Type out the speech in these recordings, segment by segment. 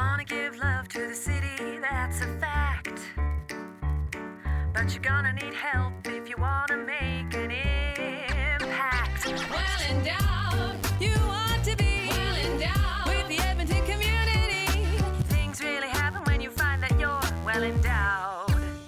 wanna give love to the city, that's a fact. But you're gonna need help if you wanna make an impact. Well endowed, you want to be well endowed with the Edmonton community. Things really happen when you find that you're well endowed.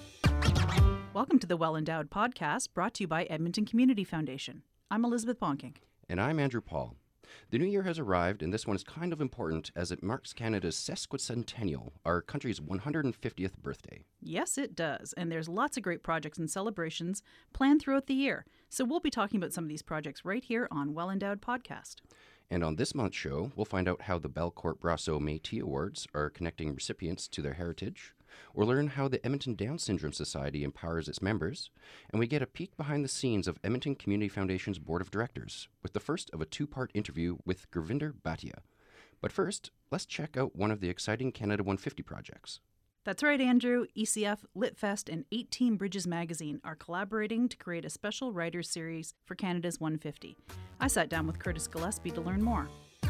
Welcome to the Well Endowed podcast, brought to you by Edmonton Community Foundation. I'm Elizabeth Bonking. And I'm Andrew Paul. The new year has arrived, and this one is kind of important as it marks Canada's sesquicentennial, our country's 150th birthday. Yes, it does. And there's lots of great projects and celebrations planned throughout the year. So we'll be talking about some of these projects right here on Well Endowed Podcast. And on this month's show, we'll find out how the Belcourt Brasso Métis Awards are connecting recipients to their heritage. We'll learn how the Edmonton Down Syndrome Society empowers its members, and we get a peek behind the scenes of Edmonton Community Foundation's Board of Directors, with the first of a two-part interview with Gurvinder Bhatia. But first, let's check out one of the exciting Canada 150 projects. That's right, Andrew. ECF, LitFest, and 18 Bridges Magazine are collaborating to create a special writers series for Canada's 150. I sat down with Curtis Gillespie to learn more.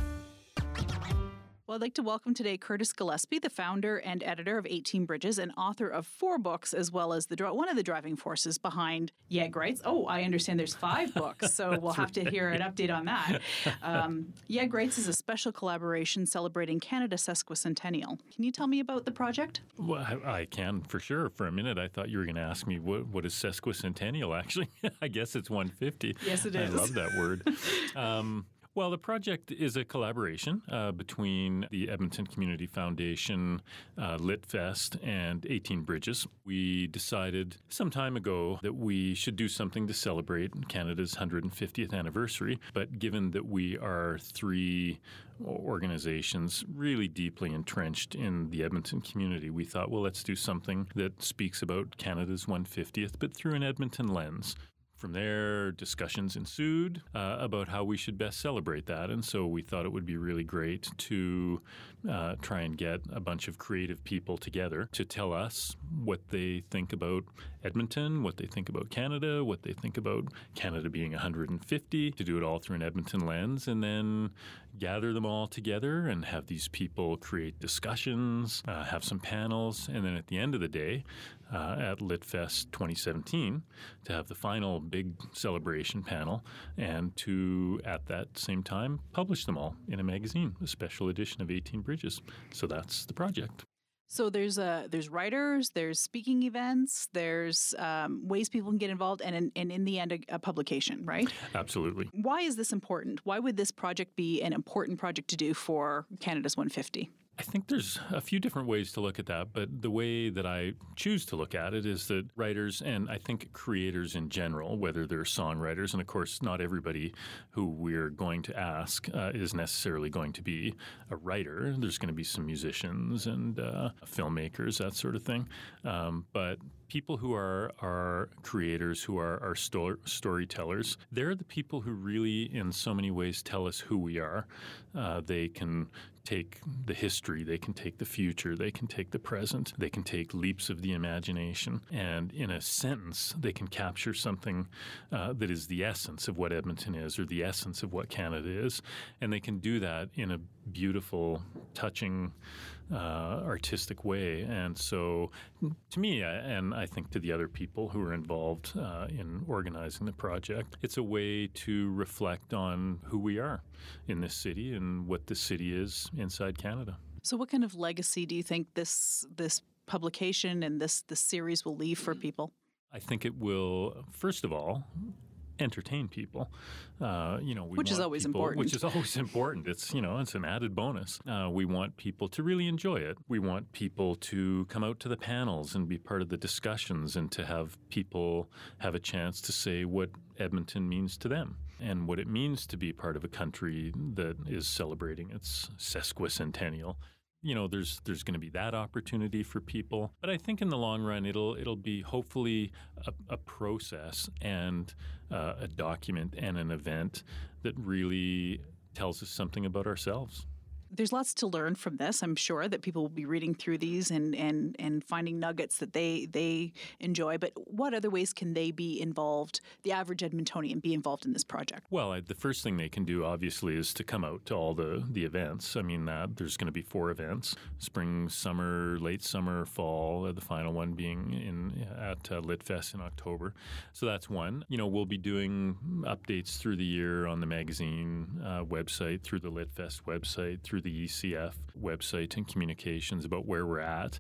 Well, I'd like to welcome today Curtis Gillespie, the founder and editor of 18 Bridges and author of 4 books, as well as one of the driving forces behind YEG Rights. Oh, I understand there's 5 books, so we'll have to hear an update on that. YEG Rights is a special collaboration celebrating Canada's sesquicentennial. Can you tell me about the project? Well, I can, for sure. For a minute, I thought you were going to ask me what is sesquicentennial, actually. I guess it's 150. Yes, it is. I love that word. Well, the project is a collaboration between the Edmonton Community Foundation, LitFest, and 18 Bridges. We decided some time ago that we should do something to celebrate Canada's 150th anniversary. But given that we are 3 organizations really deeply entrenched in the Edmonton community, we thought, well, let's do something that speaks about Canada's 150th, but through an Edmonton lens. From there, discussions ensued about how we should best celebrate that. And so we thought it would be really great to try and get a bunch of creative people together to tell us what they think about Edmonton, what they think about Canada, what they think about Canada being 150, to do it all through an Edmonton lens, and then gather them all together and have these people create discussions, have some panels, and then at the end of the day, at LitFest 2017, to have the final big celebration panel and to, at that same time, publish them all in a magazine, a special edition of 18 Bridges. So that's the project. So there's writers, there's speaking events, there's ways people can get involved, and in the end, a publication, right? Absolutely. Why is this important? Why would this project be an important project to do for Canada's 150? I think there's a few different ways to look at that, but the way that I choose to look at it is that writers and I think creators in general, whether they're songwriters, and of course not everybody who we're going to ask is necessarily going to be a writer. There's going to be some musicians and filmmakers, that sort of thing. But people who are creators, who are storytellers, they're the people who really, in so many ways, tell us who we are. They can take the history, they can take the future, they can take the present, they can take leaps of the imagination, and in a sentence, they can capture something that is the essence of what Edmonton is or the essence of what Canada is, and they can do that in a beautiful, touching, artistic way. And so to me, and I think to the other people who are involved in organizing the project, it's a way to reflect on who we are in this city and what this city is inside Canada. So what kind of legacy do you think this publication and this series will leave for people? I think it will, first of all, entertain people. Which is always important. Which is always important. It's an added bonus. We want people to really enjoy it. We want people to come out to the panels and be part of the discussions and to have people have a chance to say what Edmonton means to them and what it means to be part of a country that is celebrating its sesquicentennial. There's going to be that opportunity for people. But I think in the long run, it'll be hopefully a process and a document and an event that really tells us something about ourselves. There's lots to learn from this. I'm sure that people will be reading through these and finding nuggets that they enjoy. But what other ways can they be involved, the average Edmontonian, be involved in this project? Well, the first thing they can do, obviously, is to come out to all the events. I mean, there's going to be 4 events: spring, summer, late summer, fall. The final one being at LitFest in October. So that's one. We'll be doing updates through the year on the magazine website, through the LitFest website, through the ECF website and communications about where we're at.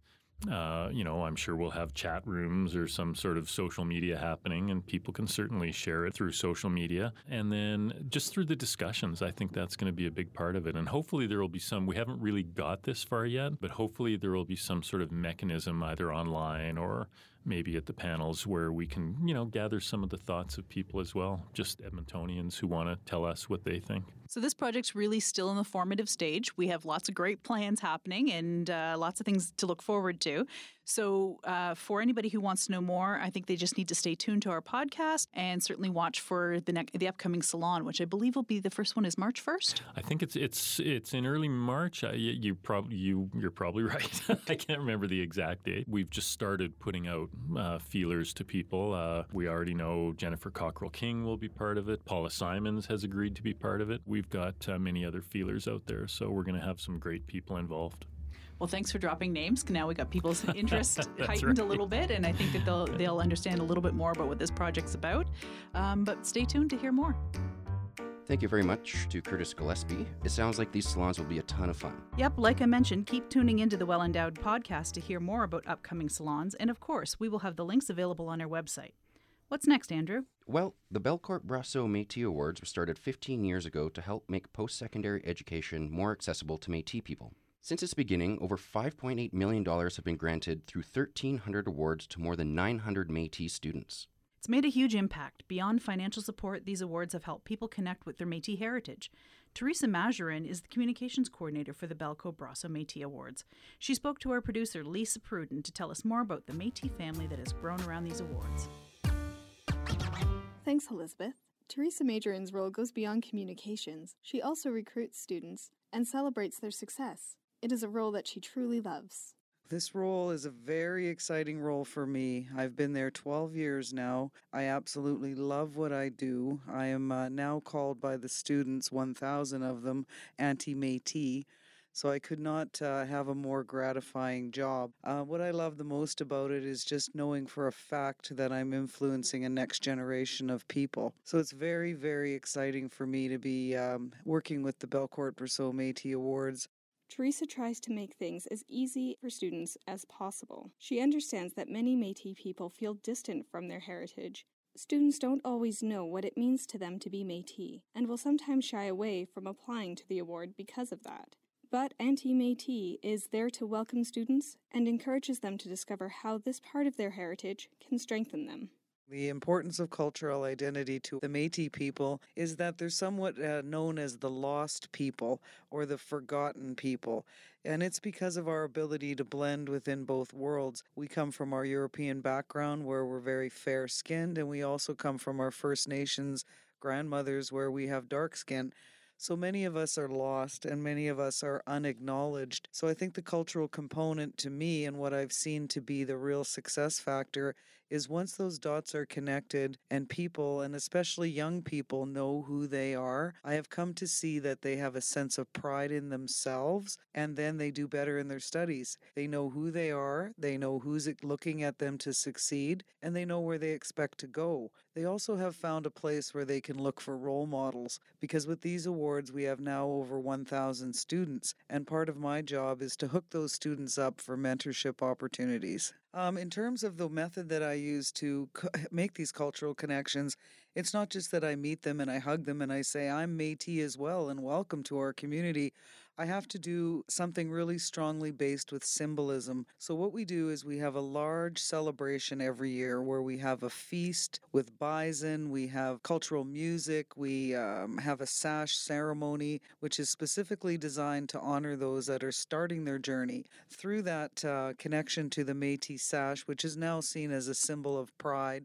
I'm sure we'll have chat rooms or some sort of social media happening, and people can certainly share it through social media. And then just through the discussions, I think that's going to be a big part of it. And hopefully there will be we haven't really got this far yet, but hopefully there will be some sort of mechanism either online or maybe at the panels where we can, gather some of the thoughts of people as well, just Edmontonians who want to tell us what they think. So this project's really still in the formative stage. We have lots of great plans happening and lots of things to look forward to. So for anybody who wants to know more, I think they just need to stay tuned to our podcast and certainly watch for the upcoming salon, which I believe will be the first one is March 1st. I think it's in early March. You're probably right. I can't remember the exact date. We've just started putting out feelers to people. We already know Jennifer Cockrell-King will be part of it. Paula Simons has agreed to be part of it. We've got many other feelers out there, so we're going to have some great people involved. Well, thanks for dropping names. Now we got people's interest right. heightened a little bit, and I think that they'll understand a little bit more about what this project's about. But stay tuned to hear more. Thank you very much to Curtis Gillespie. It sounds like these salons will be a ton of fun. Yep, like I mentioned, keep tuning into the Well Endowed podcast to hear more about upcoming salons, and of course, we will have the links available on our website. What's next, Andrew? Well, the Belcourt Brasso Métis Awards were started 15 years ago to help make post-secondary education more accessible to Métis people. Since its beginning, over $5.8 million have been granted through 1,300 awards to more than 900 Métis students. It's made a huge impact. Beyond financial support, these awards have helped people connect with their Métis heritage. Teresa Majorin is the communications coordinator for the Belcourt Brasso Métis Awards. She spoke to our producer, Lisa Pruden, to tell us more about the Métis family that has grown around these awards. Thanks, Elizabeth. Teresa Majorin's role goes beyond communications. She also recruits students and celebrates their success. It is a role that she truly loves. This role is a very exciting role for me. I've been there 12 years now. I absolutely love what I do. I am now called by the students, 1,000 of them, anti-Métis. So I could not have a more gratifying job. What I love the most about it is just knowing for a fact that I'm influencing a next generation of people. So it's very, very exciting for me to be working with the Belcourt Brasso Métis Awards. Teresa tries to make things as easy for students as possible. She understands that many Métis people feel distant from their heritage. Students don't always know what it means to them to be Métis, and will sometimes shy away from applying to the award because of that. But Anti-Métis is there to welcome students and encourages them to discover how this part of their heritage can strengthen them. The importance of cultural identity to the Métis people is that they're somewhat known as the lost people or the forgotten people. And it's because of our ability to blend within both worlds. We come from our European background where we're very fair-skinned, and we also come from our First Nations grandmothers where we have dark skin. So many of us are lost and many of us are unacknowledged. So I think the cultural component to me and what I've seen to be the real success factor is once those dots are connected and people, and especially young people, know who they are, I have come to see that they have a sense of pride in themselves, and then they do better in their studies. They know who they are, they know who's looking at them to succeed, and they know where they expect to go. They also have found a place where they can look for role models, because with these awards we have now over 1,000 students, and part of my job is to hook those students up for mentorship opportunities. In terms of the method that I use to make these cultural connections, it's not just that I meet them and I hug them and I say, I'm Métis as well and welcome to our community. I have to do something really strongly based with symbolism. So what we do is we have a large celebration every year where we have a feast with bison, we have cultural music, we have a sash ceremony, which is specifically designed to honor those that are starting their journey. Through that connection to the Métis sash, which is now seen as a symbol of pride,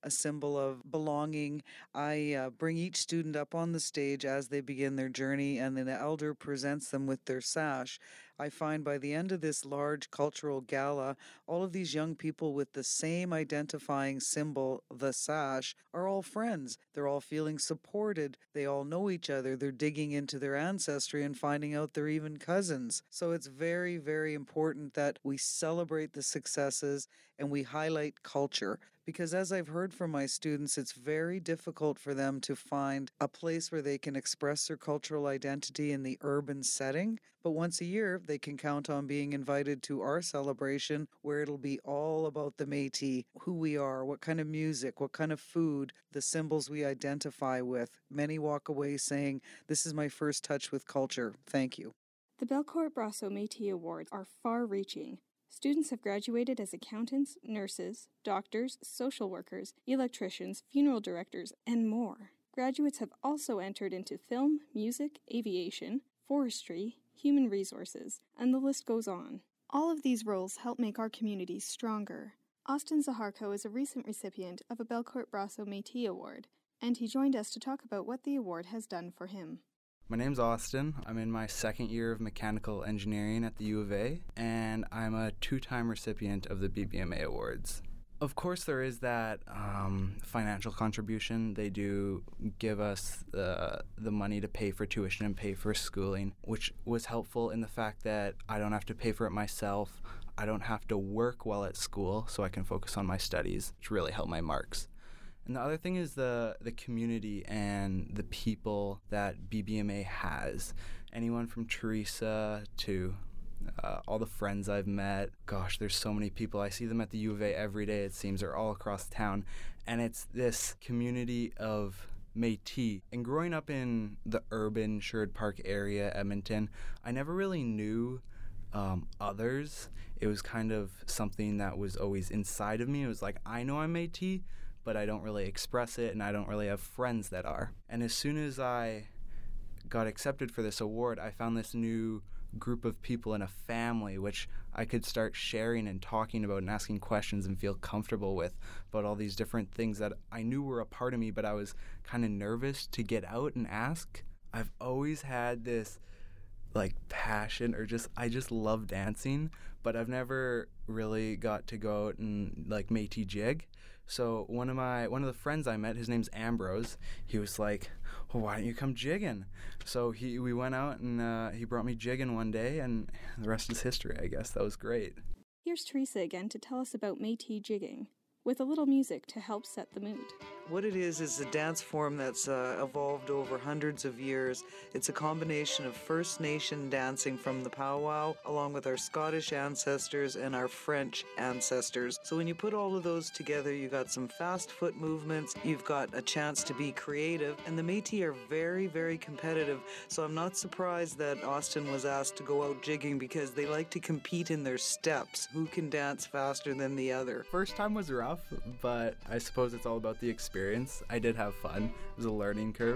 a symbol of belonging. I bring each student up on the stage as they begin their journey, and then the elder presents them with their sash. I find by the end of this large cultural gala, all of these young people with the same identifying symbol, the sash, are all friends. They're all feeling supported. They all know each other. They're digging into their ancestry and finding out they're even cousins. So it's very, very important that we celebrate the successes and we highlight culture. Because as I've heard from my students, it's very difficult for them to find a place where they can express their cultural identity in the urban setting. But once a year, they can count on being invited to our celebration where it'll be all about the Métis, who we are, what kind of music, what kind of food, the symbols we identify with. Many walk away saying, "This is my first touch with culture. Thank you." The Belcourt Brasso Métis Awards are far-reaching. Students have graduated as accountants, nurses, doctors, social workers, electricians, funeral directors, and more. Graduates have also entered into film, music, aviation, forestry, human resources, and the list goes on. All of these roles help make our communities stronger. Austin Zaharko is a recent recipient of a Belcourt Brasso Métis Award, and he joined us to talk about what the award has done for him. My name's Austin. I'm in my second year of mechanical engineering at the U of A, and I'm a two-time recipient of the BBMA Awards. Of course, there is that financial contribution. They do give us the money to pay for tuition and pay for schooling, which was helpful in the fact that I don't have to pay for it myself. I don't have to work while at school, so I can focus on my studies, which really helped my marks. And the other thing is the community and the people that BBMA has. Anyone from Teresa to all the friends I've met. Gosh, there's so many people. I see them at the U of A every day, it seems. They're all across town. And it's this community of Métis. And growing up in the urban Sherwood Park area, Edmonton, I never really knew others. It was kind of something that was always inside of me. It was like, I know I'm Métis, but I don't really express it, and I don't really have friends that are. And as soon as I got accepted for this award, I found this new group of people in a family, which I could start sharing and talking about and asking questions and feel comfortable with about all these different things that I knew were a part of me, but I was kind of nervous to get out and ask. I've always had this passion I just love dancing, but I've never really got to go out and Métis jig. So one of the friends I met, his name's Ambrose, he was like, "Well, why don't you come jigging?" So we went out and he brought me jigging one day, and the rest is history, I guess. That was great. Here's Teresa again to tell us about Métis jigging, with a little music to help set the mood. What it is a dance form that's evolved over hundreds of years. It's a combination of First Nation dancing from the powwow, along with our Scottish ancestors and our French ancestors. So when you put all of those together, you got some fast foot movements, you've got a chance to be creative, and the Métis are very, very competitive. So I'm not surprised that Austin was asked to go out jigging, because they like to compete in their steps. Who can dance faster than the other? First time was rough, but I suppose it's all about the experience. I did have fun. It was a learning curve.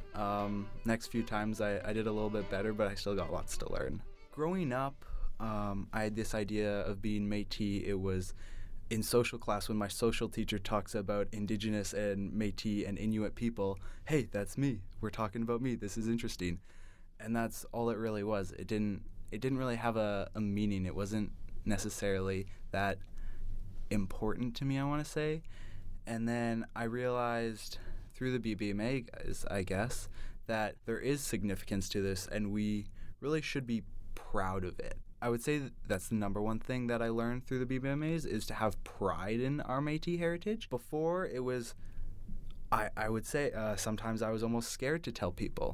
Next few times I did a little bit better, but I still got lots to learn. Growing up, I had this idea of being Métis. It was in social class when my social teacher talks about Indigenous and Métis and Inuit people. Hey, that's me. We're talking about me. This is interesting. And that's all it really was. It didn't really have a meaning. It wasn't necessarily that important to me, I want to say. And then I realized through the BBMA guys, I guess, that there is significance to this, and we really should be proud of it. I would say that's the number one thing that I learned through the BBMAs, is to have pride in our Métis heritage. Before, it was, I would say, sometimes I was almost scared to tell people.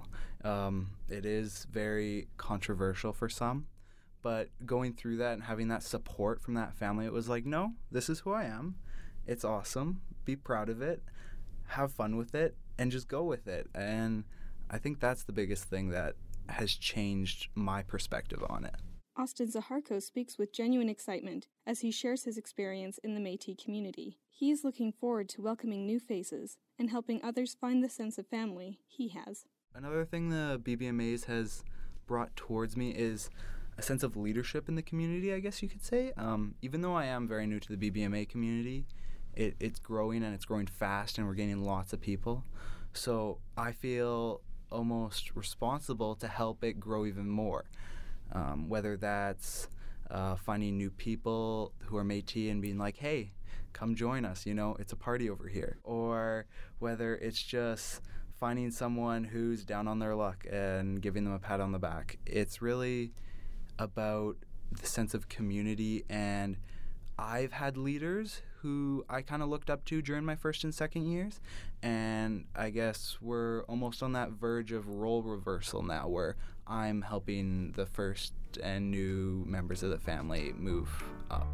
It is very controversial for some, but going through that and having that support from that family, it was like, no, this is who I am. It's awesome. Be proud of it, have fun with it, and just go with it. And I think that's the biggest thing that has changed my perspective on it. Austin Zaharko speaks with genuine excitement as he shares his experience in the Métis community. He is looking forward to welcoming new faces and helping others find the sense of family he has. Another thing the BBMAs has brought towards me is a sense of leadership in the community, I guess you could say. Even though I am very new to the BBMA community, it's growing and it's growing fast, and we're gaining lots of people. So I feel almost responsible to help it grow even more, whether that's finding new people who are Métis and being like, hey, come join us, it's a party over here. Or whether it's just finding someone who's down on their luck and giving them a pat on the back. It's really about the sense of community, and I've had leaders who I kind of looked up to during my first and second years, and I guess we're almost on that verge of role reversal now, where I'm helping the first and new members of the family move up.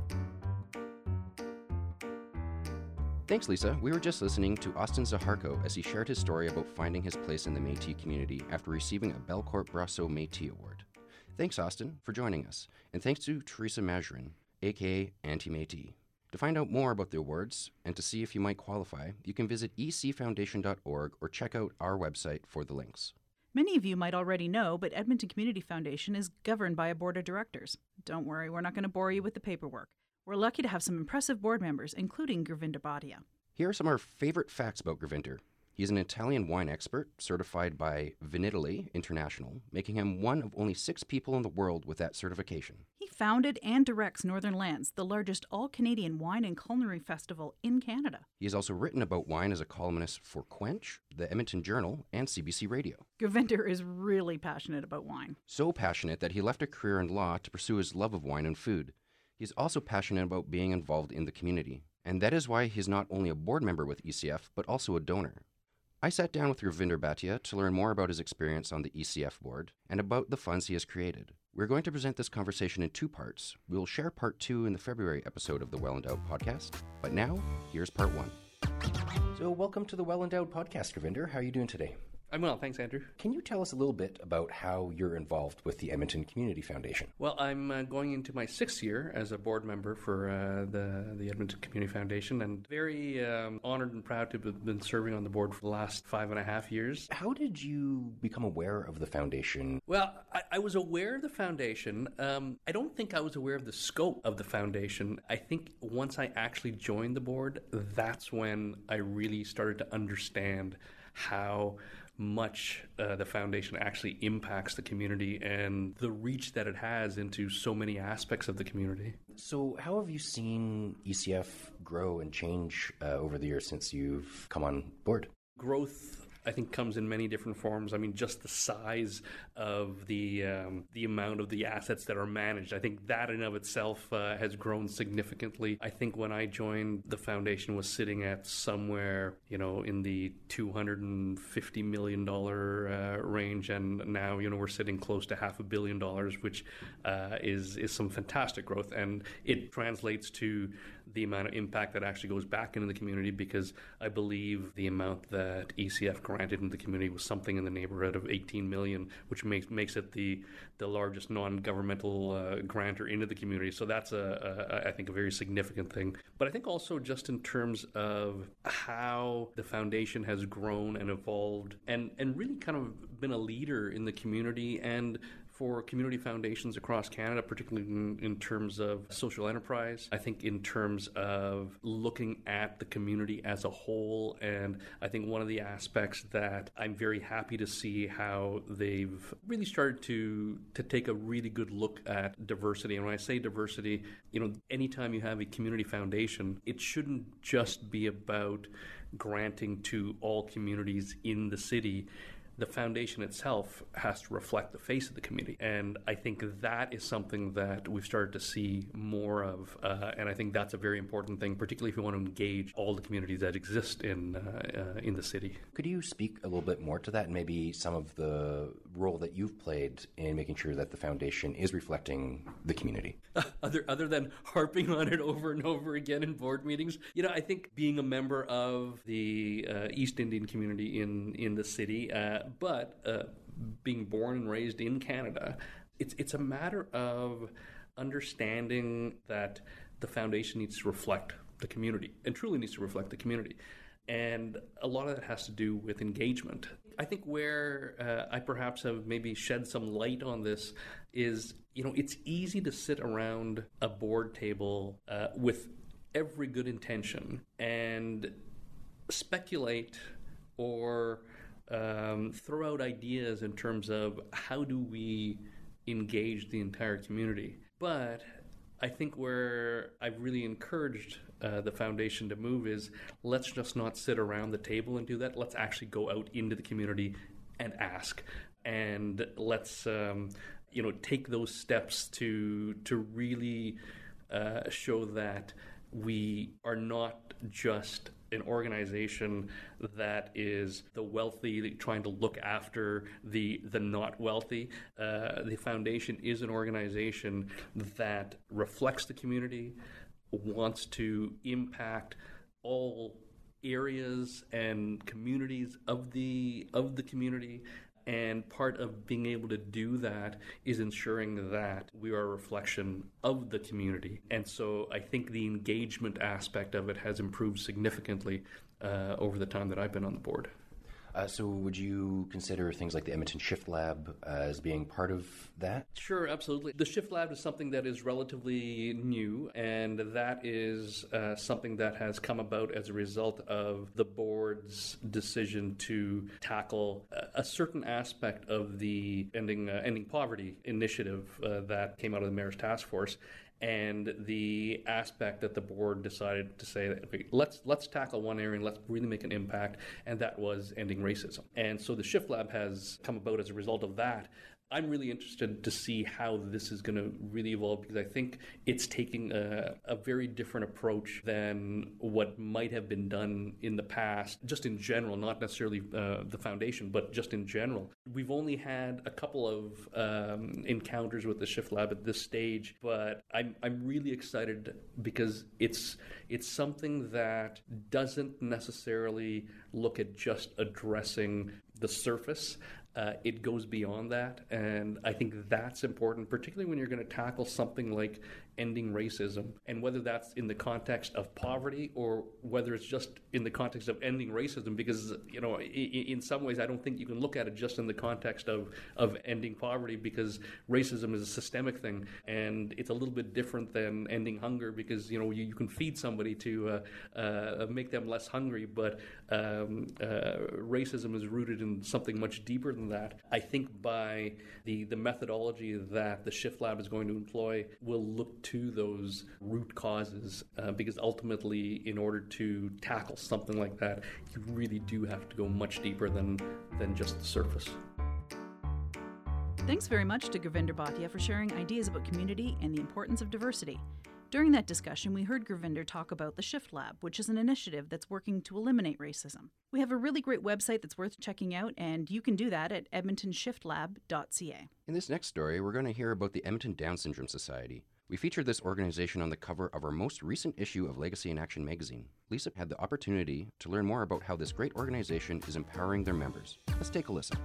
Thanks, Lisa. We were just listening to Austin Zaharko as he shared his story about finding his place in the Métis community after receiving a Belcourt Brasso Métis Award. Thanks, Austin, for joining us, and thanks to Teresa Majorin, aka Anti-Métis. To find out more about the awards and to see if you might qualify, you can visit ecfoundation.org or check out our website for the links. Many of you might already know, but Edmonton Community Foundation is governed by a board of directors. Don't worry, we're not going to bore you with the paperwork. We're lucky to have some impressive board members, including Gurvinder Bhatia. Here are some of our favorite facts about Gurvinder. He's an Italian wine expert certified by Vinitaly International, making him one of only 6 people in the world with that certification. He founded and directs Northern Lands, the largest all-Canadian wine and culinary festival in Canada. He has also written about wine as a columnist for Quench, the Edmonton Journal, and CBC Radio. Gurvinder is really passionate about wine. So passionate that he left a career in law to pursue his love of wine and food. He's also passionate about being involved in the community, and that is why he's not only a board member with ECF, but also a donor. I sat down with Gurvinder Bhatia to learn more about his experience on the ECF board and about the funds he has created. We're going to present this conversation in 2 parts. We will share part 2 in the February episode of the Well Endowed podcast, but now, here's part 1. So welcome to the Well Endowed podcast, Gurvinder. How are you doing today? I'm well, thanks, Andrew. Can you tell us a little bit about how you're involved with the Edmonton Community Foundation? Well, I'm going into my 6th year as a board member for the Edmonton Community Foundation, and very honored and proud to have been serving on the board for the last 5.5 years. How did you become aware of the foundation? Well, I was aware of the foundation. I don't think I was aware of the scope of the foundation. I think once I actually joined the board, that's when I really started to understand how much the foundation actually impacts the community and the reach that it has into so many aspects of the community. So how have you seen ECF grow and change over the years since you've come on board? Growth, I think, comes in many different forms. I mean, just the size of the amount of the assets that are managed, I think that in of itself has grown significantly. I think when I joined, the foundation was sitting at somewhere, in the $250 million range, and now, we're sitting close to $500 million, which is some fantastic growth, and it translates to the amount of impact that actually goes back into the community, because I believe the amount that ECF granted in the community was something in the neighborhood of $18 million, which makes it the largest non-governmental grantor into the community. So that's I think a very significant thing. But I think also just in terms of how the foundation has grown and evolved and really kind of been a leader in the community and for community foundations across Canada, particularly in terms of social enterprise. I think in terms of looking at the community as a whole, and I think one of the aspects that I'm very happy to see how they've really started to take a really good look at diversity. And when I say diversity, anytime you have a community foundation, it shouldn't just be about granting to all communities in the city. The foundation itself has to reflect the face of the community. And I think that is something that we've started to see more of. And I think that's a very important thing, particularly if you want to engage all the communities that exist in the city. Could you speak a little bit more to that and maybe some of the role that you've played in making sure that the foundation is reflecting the community? Other than harping on it over and over again in board meetings, I think being a member of the East Indian community in the city, but being born and raised in Canada, it's a matter of understanding that the foundation needs to reflect the community and truly needs to reflect the community. And a lot of that has to do with engagement. I think where I perhaps have maybe shed some light on this is, it's easy to sit around a board table with every good intention and speculate or throw out ideas in terms of how do we engage the entire community. But I think where I've really encouraged the foundation to move is let's just not sit around the table and do that. Let's actually go out into the community and ask. And let's take those steps to really show that we are not just an organization that is the wealthy trying to look after the not wealthy. The foundation is an organization that reflects the community, wants to impact all areas and communities of the community. And part of being able to do that is ensuring that we are a reflection of the community. And so I think the engagement aspect of it has improved significantly over the time that I've been on the board. So would you consider things like the Edmonton Shift Lab as being part of that? Sure, absolutely. The Shift Lab is something that is relatively new, and that is something that has come about as a result of the board's decision to tackle a certain aspect of the Ending Poverty initiative that came out of the Mayor's Task Force. And the aspect that the board decided to say that, okay, let's tackle one area and let's really make an impact, and that was ending racism. And so the Shift Lab has come about as a result of that. I'm really interested to see how this is going to really evolve, because I think it's taking a very different approach than what might have been done in the past, just in general, not necessarily the foundation, but just in general. We've only had a couple of encounters with the Shift Lab at this stage, but I'm really excited because it's something that doesn't necessarily look at just addressing the surface. It goes beyond that, and I think that's important, particularly when you're going to tackle something like ending racism, and whether that's in the context of poverty or whether it's just in the context of ending racism, because, in some ways I don't think you can look at it just in the context of ending poverty, because racism is a systemic thing, and it's a little bit different than ending hunger, because, you can feed somebody to make them less hungry, but racism is rooted in something much deeper than that. I think by the methodology that the Shift Lab is going to employ, we'll look to those root causes, because ultimately, in order to tackle something like that, you really do have to go much deeper than just the surface. Thanks very much to Gurvinder Bhatia for sharing ideas about community and the importance of diversity. During that discussion, we heard Gurvinder talk about the Shift Lab, which is an initiative that's working to eliminate racism. We have a really great website that's worth checking out, and you can do that at edmontonshiftlab.ca. In this next story, we're going to hear about the Edmonton Down Syndrome Society. We featured this organization on the cover of our most recent issue of Legacy in Action magazine. Lisa had the opportunity to learn more about how this great organization is empowering their members. Let's take a listen.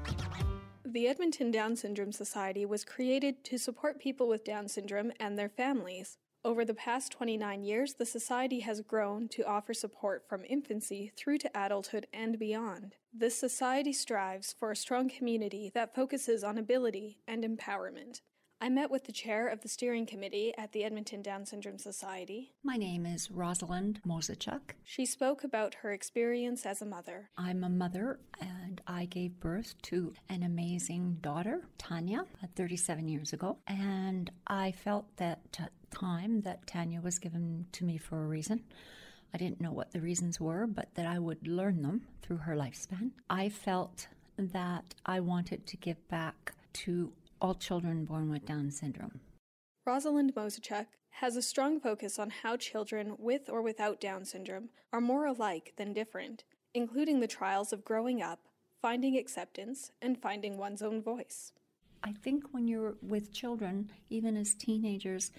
The Edmonton Down Syndrome Society was created to support people with Down syndrome and their families. Over the past 29 years, the Society has grown to offer support from infancy through to adulthood and beyond. This Society strives for a strong community that focuses on ability and empowerment. I met with the chair of the steering committee at the Edmonton Down Syndrome Society. My name is Rosalind Mosachuk. She spoke about her experience as a mother. I'm a mother, and I gave birth to an amazing daughter, Tanya, 37 years ago. And I felt that time that Tanya was given to me for a reason. I didn't know what the reasons were, but that I would learn them through her lifespan. I felt that I wanted to give back to all children born with Down syndrome. Rosalind Mosachuk has a strong focus on how children with or without Down syndrome are more alike than different, including the trials of growing up, finding acceptance, and finding one's own voice. I think when you're with children, even as teenagers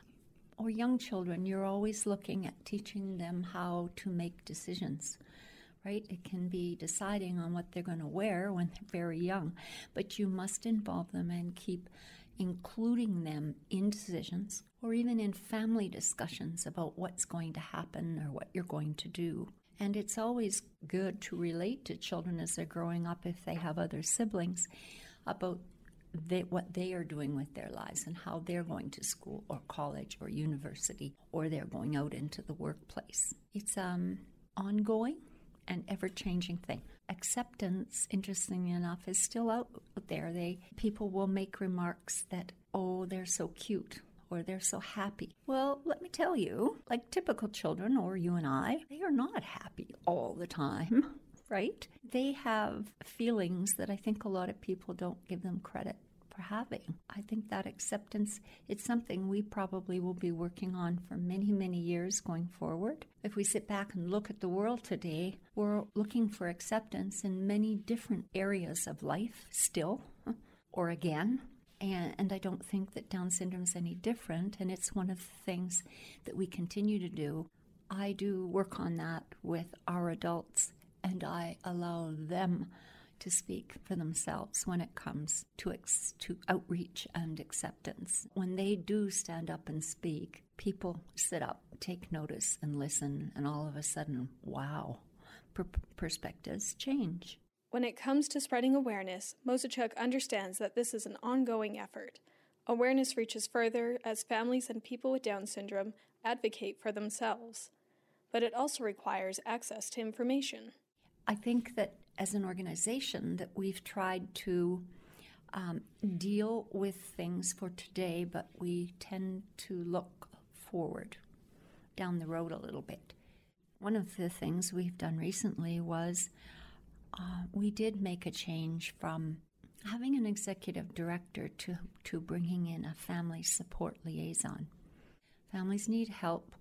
or young children, you're always looking at teaching them how to make decisions. Right? It can be deciding on what they're going to wear when they're very young, but you must involve them and keep including them in decisions or even in family discussions about what's going to happen or what you're going to do. And it's always good to relate to children as they're growing up, if they have other siblings, about what they are doing with their lives and how they're going to school or college or university, or they're going out into the workplace. It's ongoing and ever-changing thing. Acceptance, interestingly enough, is still out there. People will make remarks that, oh, they're so cute, or they're so happy. Well, let me tell you, like typical children, or you and I, they are not happy all the time, right? They have feelings that I think a lot of people don't give them credit for having. I think that acceptance, it's something we probably will be working on for many, many years going forward. If we sit back and look at the world today, we're looking for acceptance in many different areas of life still, or again. And I don't think that Down syndrome is any different, and it's one of the things that we continue to do. I do work on that with our adults, and I allow them to speak for themselves when it comes to outreach and acceptance. When they do stand up and speak, people sit up, take notice, and listen, and all of a sudden, wow, perspectives change. When it comes to spreading awareness, Mosechuk understands that this is an ongoing effort. Awareness reaches further as families and people with Down syndrome advocate for themselves. But it also requires access to information. I think that as an organization that we've tried to deal with things for today, but we tend to look forward down the road a little bit. One of the things we've done recently was we did make a change from having an executive director to bringing in a family support liaison. Families need help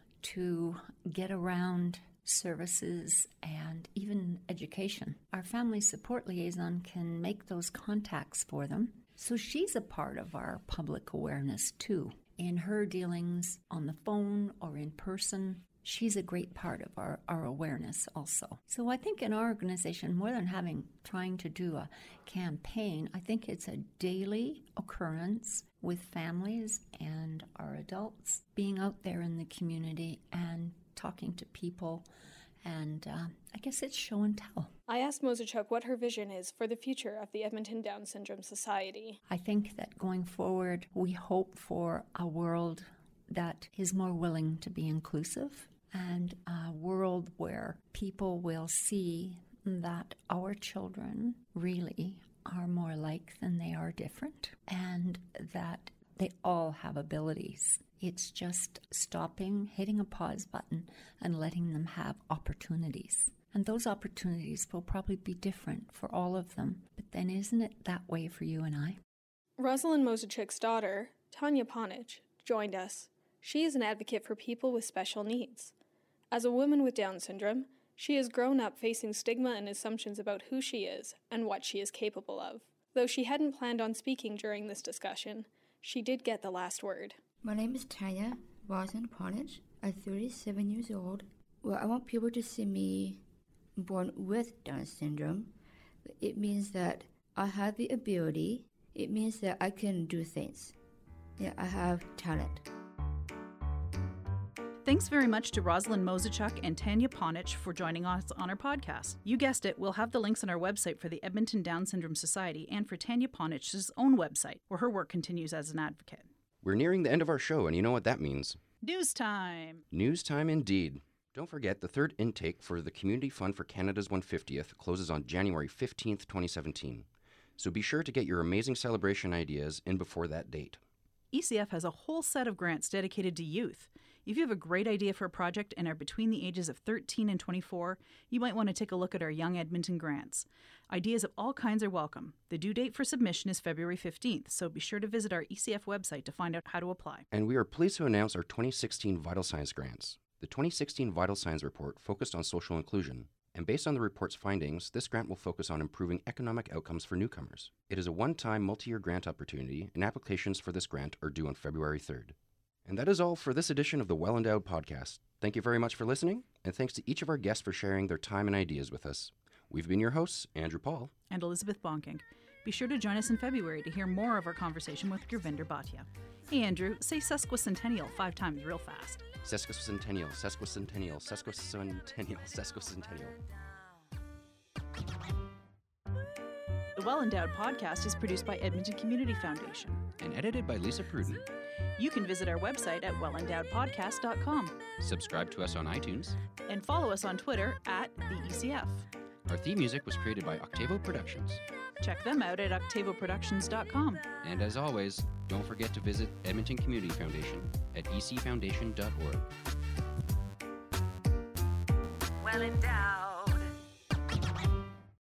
to get around services and even education. Our family support liaison can make those contacts for them. So she's a part of our public awareness too. In her dealings on the phone or in person, she's a great part of our awareness also. So I think in our organization, more than trying to do a campaign, I think it's a daily occurrence with families and our adults being out there in the community and talking to people, and I guess it's show and tell. I asked Mosechuk what her vision is for the future of the Edmonton Down Syndrome Society. I think that going forward, we hope for a world that is more willing to be inclusive, and a world where people will see that our children really are more alike than they are different, and that they all have abilities. It's just stopping, hitting a pause button, and letting them have opportunities. And those opportunities will probably be different for all of them. But then isn't it that way for you and I? Rosalind Mosechuk's daughter, Tanya Ponich, joined us. She is an advocate for people with special needs. As a woman with Down syndrome, she has grown up facing stigma and assumptions about who she is and what she is capable of. Though she hadn't planned on speaking during this discussion, she did get the last word. My name is Tanya Rosalind Ponich. I'm 37 years old. Well, I want people to see me born with Down syndrome. It means that I have the ability. It means that I can do things. Yeah, I have talent. Thanks very much to Rosalind Mosechuk and Tanya Ponich for joining us on our podcast. You guessed it, we'll have the links on our website for the Edmonton Down Syndrome Society and for Tanya Ponich's own website, where her work continues as an advocate. We're nearing the end of our show, and you know what that means. News time! News time indeed. Don't forget, the third intake for the Community Fund for Canada's 150th closes on January 15th, 2017. So be sure to get your amazing celebration ideas in before that date. ECF has a whole set of grants dedicated to youth. If you have a great idea for a project and are between the ages of 13 and 24, you might want to take a look at our Young Edmonton grants. Ideas of all kinds are welcome. The due date for submission is February 15th, so be sure to visit our ECF website to find out how to apply. And we are pleased to announce our 2016 Vital Signs grants. The 2016 Vital Signs report focused on social inclusion, and based on the report's findings, this grant will focus on improving economic outcomes for newcomers. It is a one-time multi-year grant opportunity, and applications for this grant are due on February 3rd. And that is all for this edition of the Well Endowed Podcast. Thank you very much for listening, and thanks to each of our guests for sharing their time and ideas with us. We've been your hosts, Andrew Paul and Elizabeth Bonking. Be sure to join us in February to hear more of our conversation with Gurvinder Bhatia. Hey Andrew, say sesquicentennial 5 times real fast. Sesquicentennial, sesquicentennial, sesquicentennial, sesquicentennial. The Well Endowed podcast is produced by Edmonton Community Foundation and edited by Lisa Pruden. You can visit our website at wellendowedpodcast.com. Subscribe to us on iTunes. And follow us on Twitter at the ECF. Our theme music was created by Octavo Productions. Check them out at octavoproductions.com. And as always, don't forget to visit Edmonton Community Foundation at ecfoundation.org. Well endowed.